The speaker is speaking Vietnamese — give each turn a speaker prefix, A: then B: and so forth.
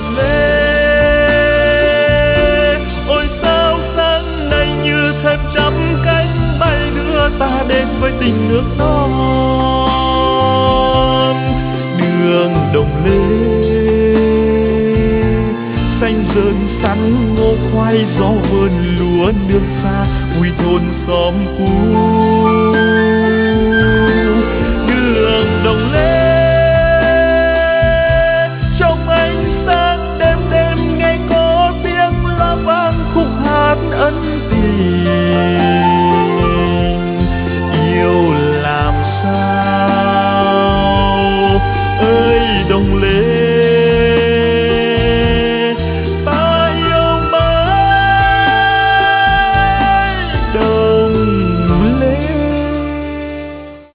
A: đồng lê. Ôi sao sáng nay như thêm trăm cánh bay đưa ta đến với tình nước non. Đường đồng lê xanh rơn sắn ngô khoai, gió vườn lúa nước xa, vui thôn xóm cũ.